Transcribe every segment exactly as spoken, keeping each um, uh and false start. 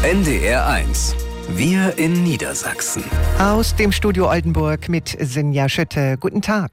N D R eins. Wir in Niedersachsen. Aus dem Studio Oldenburg mit Sinja Schütte. Guten Tag.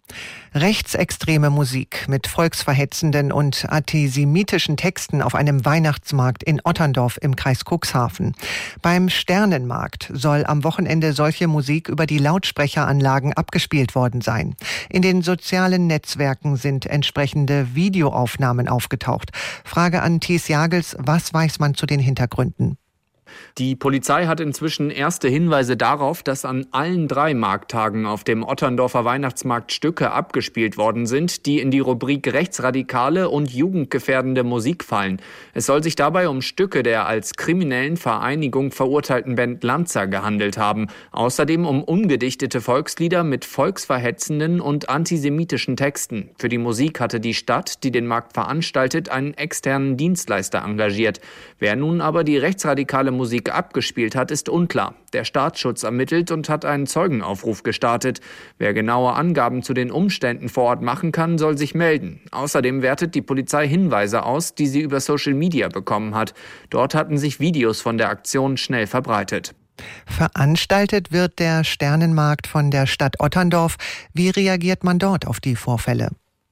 Rechtsextreme Musik mit volksverhetzenden und antisemitischen Texten auf einem Weihnachtsmarkt in Otterndorf im Kreis Cuxhaven. Beim Sternenmarkt soll am Wochenende solche Musik über die Lautsprecheranlagen abgespielt worden sein. In den sozialen Netzwerken sind entsprechende Videoaufnahmen aufgetaucht. Frage an Thies Jagels, was weiß man zu den Hintergründen? Die Polizei hat inzwischen erste Hinweise darauf, dass an allen drei Markttagen auf dem Otterndorfer Weihnachtsmarkt Stücke abgespielt worden sind, die in die Rubrik rechtsradikale und jugendgefährdende Musik fallen. Es soll sich dabei um Stücke der als kriminellen Vereinigung verurteilten Band Lanza gehandelt haben. Außerdem um umgedichtete Volkslieder mit volksverhetzenden und antisemitischen Texten. Für die Musik hatte die Stadt, die den Markt veranstaltet, einen externen Dienstleister engagiert. Wer nun aber die rechtsradikale Musik abgespielt hat, ist unklar. Der Staatsschutz ermittelt und hat einen Zeugenaufruf gestartet. Wer genaue Angaben zu den Umständen vor Ort machen kann, soll sich melden. Außerdem wertet die Polizei Hinweise aus, die sie über Social Media bekommen hat. Dort hatten sich Videos von der Aktion schnell verbreitet. Veranstaltet wird der Sternenmarkt von der Stadt Otterndorf. Wie reagiert man dort auf die Vorfälle?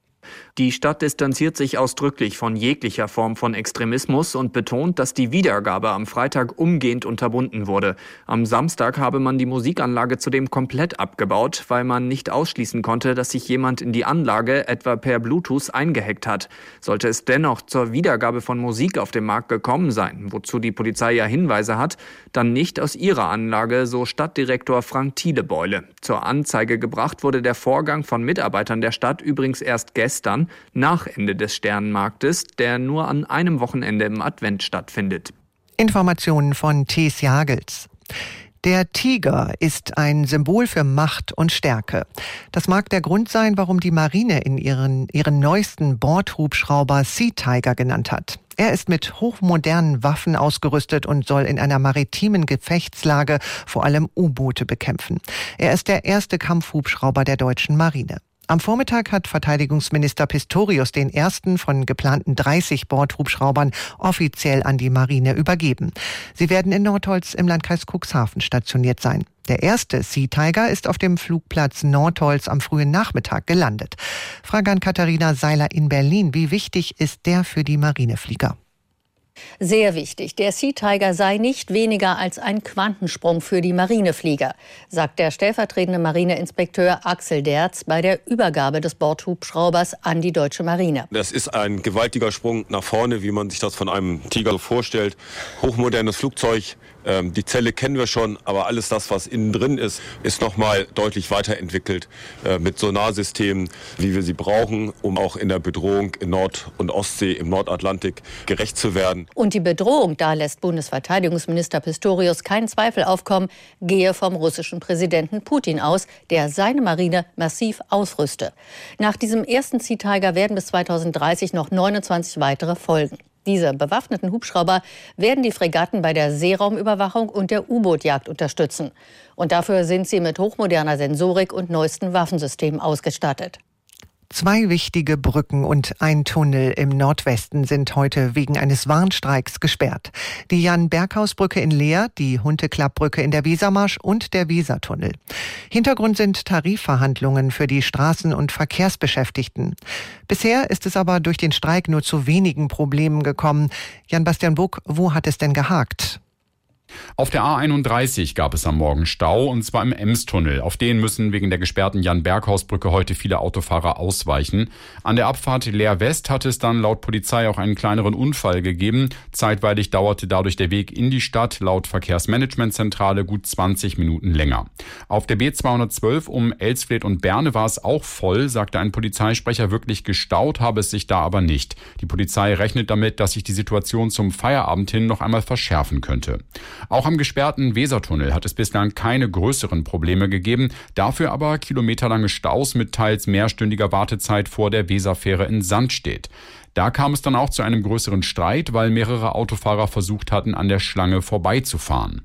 Die Stadt distanziert sich ausdrücklich von jeglicher Form von Extremismus und betont, dass die Wiedergabe am Freitag umgehend unterbunden wurde. Am Samstag habe man die Musikanlage zudem komplett abgebaut, weil man nicht ausschließen konnte, dass sich jemand in die Anlage etwa per Bluetooth eingehackt hat. Sollte es dennoch zur Wiedergabe von Musik auf dem Markt gekommen sein, wozu die Polizei ja Hinweise hat, dann nicht aus ihrer Anlage, so Stadtdirektor Frank Thielebeule. Zur Anzeige gebracht wurde der Vorgang von Mitarbeitern der Stadt übrigens erst gestern, nach Ende des Sternenmarktes, der nur an einem Wochenende im Advent stattfindet. Informationen von Thies Jagels. Der Tiger ist ein Symbol für Macht und Stärke. Das mag der Grund sein, warum die Marine in ihren, ihren neuesten Bordhubschrauber Sea Tiger genannt hat. Er ist mit hochmodernen Waffen ausgerüstet und soll in einer maritimen Gefechtslage vor allem U-Boote bekämpfen. Er ist der erste Kampfhubschrauber der deutschen Marine. Am Vormittag hat Verteidigungsminister Pistorius den ersten von geplanten dreißig Bordhubschraubern offiziell an die Marine übergeben. Sie werden in Nordholz im Landkreis Cuxhaven stationiert sein. Der erste Sea Tiger ist auf dem Flugplatz Nordholz am frühen Nachmittag gelandet. Frage an Katharina Seiler in Berlin. Wie wichtig ist der für die Marineflieger? Sehr wichtig. Der Sea Tiger sei nicht weniger als ein Quantensprung für die Marineflieger, sagt der stellvertretende Marineinspekteur Axel Derz bei der Übergabe des Bordhubschraubers an die deutsche Marine. Das ist ein gewaltiger Sprung nach vorne, wie man sich das von einem Tiger so vorstellt. Hochmodernes Flugzeug. Die Zelle kennen wir schon, aber alles das, was innen drin ist, ist nochmal deutlich weiterentwickelt mit Sonarsystemen, wie wir sie brauchen, um auch in der Bedrohung in Nord- und Ostsee, im Nordatlantik gerecht zu werden. Und die Bedrohung, da lässt Bundesverteidigungsminister Pistorius keinen Zweifel aufkommen, gehe vom russischen Präsidenten Putin aus, der seine Marine massiv ausrüste. Nach diesem ersten Sea Tiger werden bis zweitausenddreißig noch neunundzwanzig weitere folgen. Diese bewaffneten Hubschrauber werden die Fregatten bei der Seeraumüberwachung und der U-Boot-Jagd unterstützen. Und dafür sind sie mit hochmoderner Sensorik und neuesten Waffensystemen ausgestattet. Zwei wichtige Brücken und ein Tunnel im Nordwesten sind heute wegen eines Warnstreiks gesperrt. Die Jan-Berghaus-Brücke in Leer, die Hunteklapp-Brücke in der Wesermarsch und der Wesertunnel. Hintergrund sind Tarifverhandlungen für die Straßen- und Verkehrsbeschäftigten. Bisher ist es aber durch den Streik nur zu wenigen Problemen gekommen. Jan-Bastian Buck, wo hat es denn gehakt? Auf der A einunddreißig gab es am Morgen Stau, und zwar im Emstunnel. Auf den müssen wegen der gesperrten Jan-Berghaus-Brücke heute viele Autofahrer ausweichen. An der Abfahrt Leer West hat es dann laut Polizei auch einen kleineren Unfall gegeben. Zeitweilig dauerte dadurch der Weg in die Stadt laut Verkehrsmanagementzentrale gut zwanzig Minuten länger. Auf der B zweihundertzwölf um Elsfleth und Berne war es auch voll, sagte ein Polizeisprecher. Wirklich gestaut habe es sich da aber nicht. Die Polizei rechnet damit, dass sich die Situation zum Feierabend hin noch einmal verschärfen könnte. Auch am gesperrten Wesertunnel hat es bislang keine größeren Probleme gegeben, dafür aber kilometerlange Staus mit teils mehrstündiger Wartezeit vor der Weserfähre in Sandstedt. Da kam es dann auch zu einem größeren Streit, weil mehrere Autofahrer versucht hatten, an der Schlange vorbeizufahren.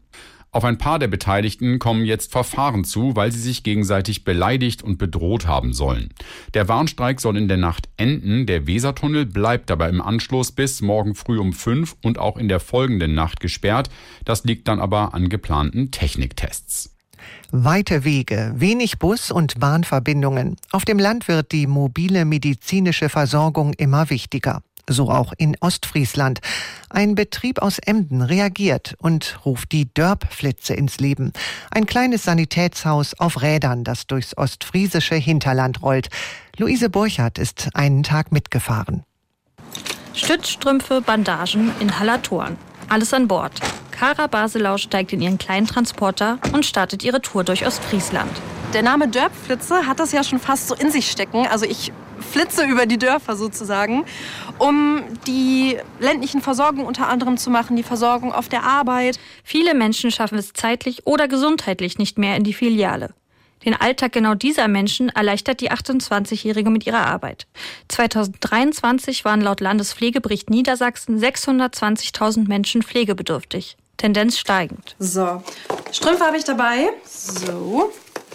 Auf ein paar der Beteiligten kommen jetzt Verfahren zu, weil sie sich gegenseitig beleidigt und bedroht haben sollen. Der Warnstreik soll in der Nacht enden. Der Wesertunnel bleibt aber im Anschluss bis morgen früh um fünf und auch in der folgenden Nacht gesperrt. Das liegt dann aber an geplanten Techniktests. Weite Wege, wenig Bus- und Bahnverbindungen. Auf dem Land wird die mobile medizinische Versorgung immer wichtiger. So auch in Ostfriesland. Ein Betrieb aus Emden reagiert und ruft die Dörp-Flitze ins Leben. Ein kleines Sanitätshaus auf Rädern, das durchs ostfriesische Hinterland rollt. Luise Burchardt ist einen Tag mitgefahren. Stützstrümpfe, Bandagen, Inhalatoren. Alles an Bord. Kara Baselau steigt in ihren kleinen Transporter und startet ihre Tour durch Ostfriesland. Der Name Dörp-Flitze hat das ja schon fast so in sich stecken. Also ich flitze über die Dörfer sozusagen, um die ländlichen Versorgung unter anderem zu machen, die Versorgung auf der Arbeit. Viele Menschen schaffen es zeitlich oder gesundheitlich nicht mehr in die Filiale. Den Alltag genau dieser Menschen erleichtert die achtundzwanzigjährige mit ihrer Arbeit. zweitausenddreiundzwanzig waren laut Landespflegebericht Niedersachsen sechshundertzwanzigtausend Menschen pflegebedürftig. Tendenz steigend. So, Strümpfe habe ich dabei. So.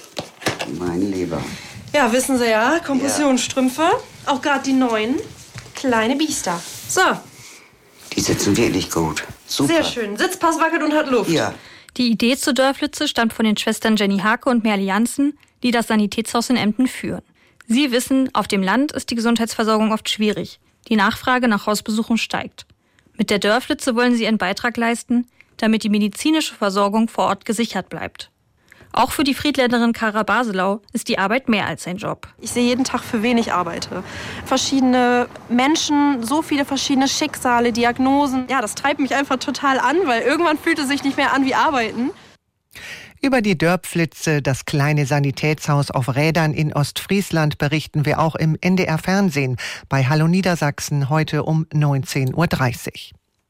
Mein Lieber. Ja, wissen Sie ja, Kompressionsstrümpfe. Ja. Auch gerade die neuen. Kleine Biester. So. Die sitzen wirklich gut. Super. Sehr schön. Sitzpass wackelt und hat Luft. Ja. Die Idee zur Dörflitze stammt von den Schwestern Jenny Hake und Merle Janssen, die das Sanitätshaus in Emden führen. Sie wissen, auf dem Land ist die Gesundheitsversorgung oft schwierig. Die Nachfrage nach Hausbesuchen steigt. Mit der Dörflitze wollen sie einen Beitrag leisten, damit die medizinische Versorgung vor Ort gesichert bleibt. Auch für die Friedländerin Kara Baselau ist die Arbeit mehr als ein Job. Ich sehe jeden Tag, für wen ich arbeite. Verschiedene Menschen, so viele verschiedene Schicksale, Diagnosen. Ja, das treibt mich einfach total an, weil irgendwann fühlt es sich nicht mehr an wie Arbeiten. Über die Dörp-Flitze, das kleine Sanitätshaus auf Rädern in Ostfriesland, berichten wir auch im N D R-Fernsehen bei Hallo Niedersachsen heute um neunzehn Uhr dreißig.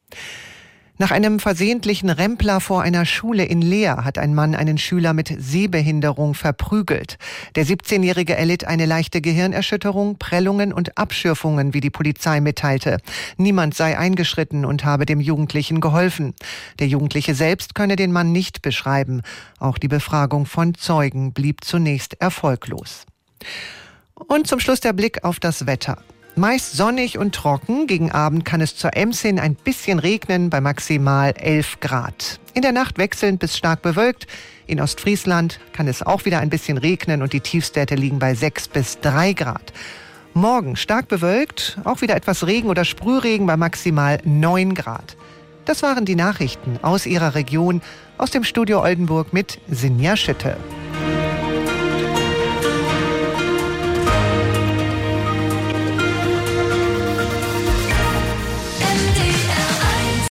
Nach einem versehentlichen Rempler vor einer Schule in Leer hat ein Mann einen Schüler mit Sehbehinderung verprügelt. Der siebzehnjährige erlitt eine leichte Gehirnerschütterung, Prellungen und Abschürfungen, wie die Polizei mitteilte. Niemand sei eingeschritten und habe dem Jugendlichen geholfen. Der Jugendliche selbst könne den Mann nicht beschreiben. Auch die Befragung von Zeugen blieb zunächst erfolglos. Und zum Schluss der Blick auf das Wetter. Meist sonnig und trocken. Gegen Abend kann es zur Ems hin ein bisschen regnen bei maximal elf Grad. In der Nacht wechselnd bis stark bewölkt. In Ostfriesland kann es auch wieder ein bisschen regnen und die Tiefstwerte liegen bei sechs bis drei Grad. Morgen stark bewölkt, auch wieder etwas Regen oder Sprühregen bei maximal neun Grad. Das waren die Nachrichten aus Ihrer Region, aus dem Studio Oldenburg mit Sinja Schütte.